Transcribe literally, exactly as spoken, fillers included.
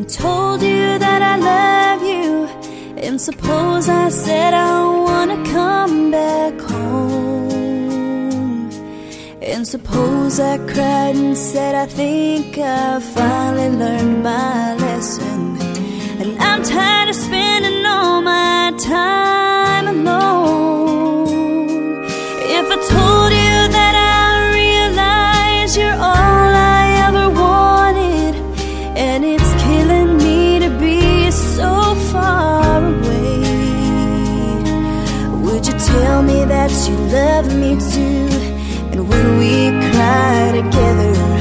and told you that I love you, and suppose I said I wanna come back home, and suppose I cried and said I think I finally learned my lesson, and I'm tired of spending all my time alone. If I told you that I realize you're all I ever wanted, and it's killing me to be so far away, would you tell me that you love me too, and would we cry together?